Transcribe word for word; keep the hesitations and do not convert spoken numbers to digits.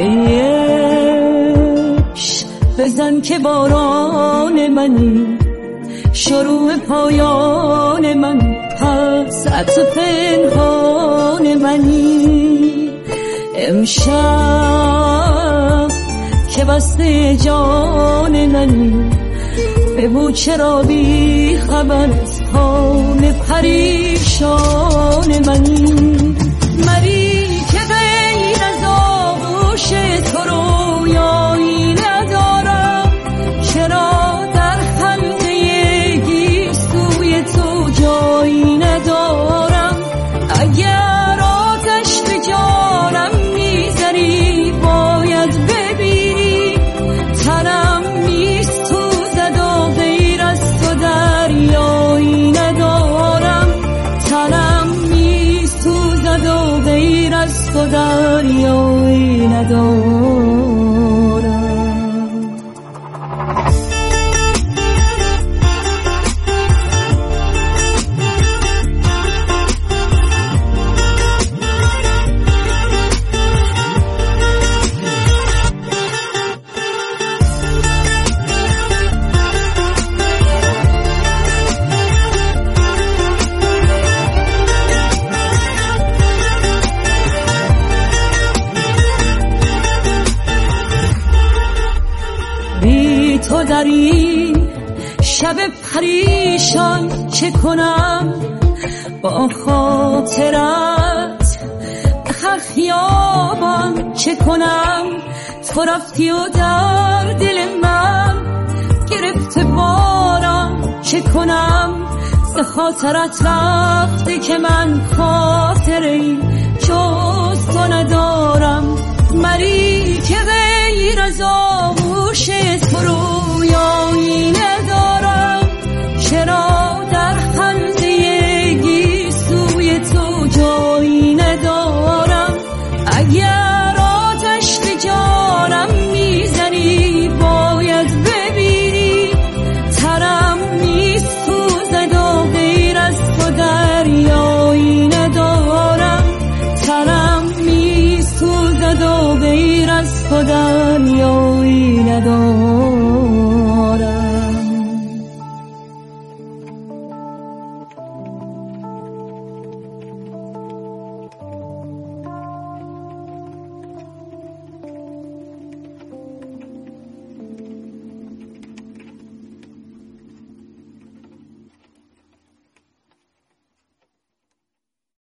بزن که باران منی، شروع پایان من، پس عطر پنهان منی. امشب که بسته جان منی، بگو چرا بی خبر از حال پریشان منی. مری که غیر از آغوش تو رویایی ندارم، چرا در خلقه گیسوی تو جایی ندارم. اگر آتش به جانم میزنی باید ببینی، تنم میسوزد و غیر از تو دریایی ندارم. تنم میسوزد و غیر از تو دریایی ندارم. تو در این شب پریشان چه کنم، با خاطرت هر خیابان چه کنم. تو رفتی و در دل من گرفته بارم چه کنم. به خاطرت رفته که من خاطری جز تو ندارم. مری که غیر از آغوش تو رویایی ندارم، چرا در خنده گیسوی تو جایی ندارم. اگر آتش به جانم میزنی باید ببینی، تنم میسوزد و غیر از تو دریایی ندارم. تنم میسوزد و غیر از تو دریایی